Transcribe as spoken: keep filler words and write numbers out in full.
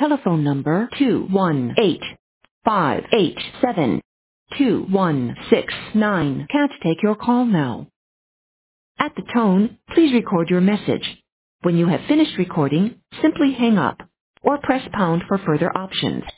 telephone number two one eight five eight seven two one six nine can't take your call now. At the tone, please record your message. When you have finished recording, simply hang up or press pound for further options.